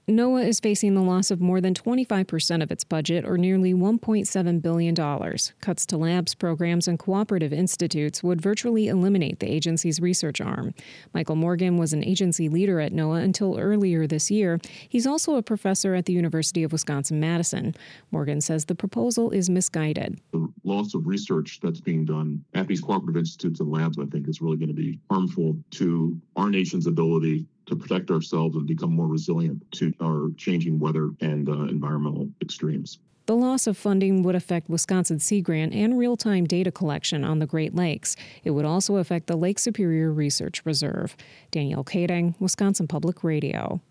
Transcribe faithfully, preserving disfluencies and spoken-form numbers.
NOAA is facing the loss of more than twenty-five percent of its budget, or nearly one point seven billion dollars. Cuts to labs, programs, and cooperative institutes would virtually eliminate the agency's research arm. Michael Morgan was an agency leader at NOAA until earlier this year. He's also a professor at the University of Wisconsin-Madison. Morgan says the proposal is misguided. The loss of research that's being done at these cooperative institutes and labs, I think, is really going to be harmful to our nation's ability to protect ourselves and become more resilient to our changing weather and uh, environmental extremes. The loss of funding would affect Wisconsin Sea Grant and real-time data collection on the Great Lakes. It would also affect the Lake Superior Research Reserve. Danielle Kading, Wisconsin Public Radio.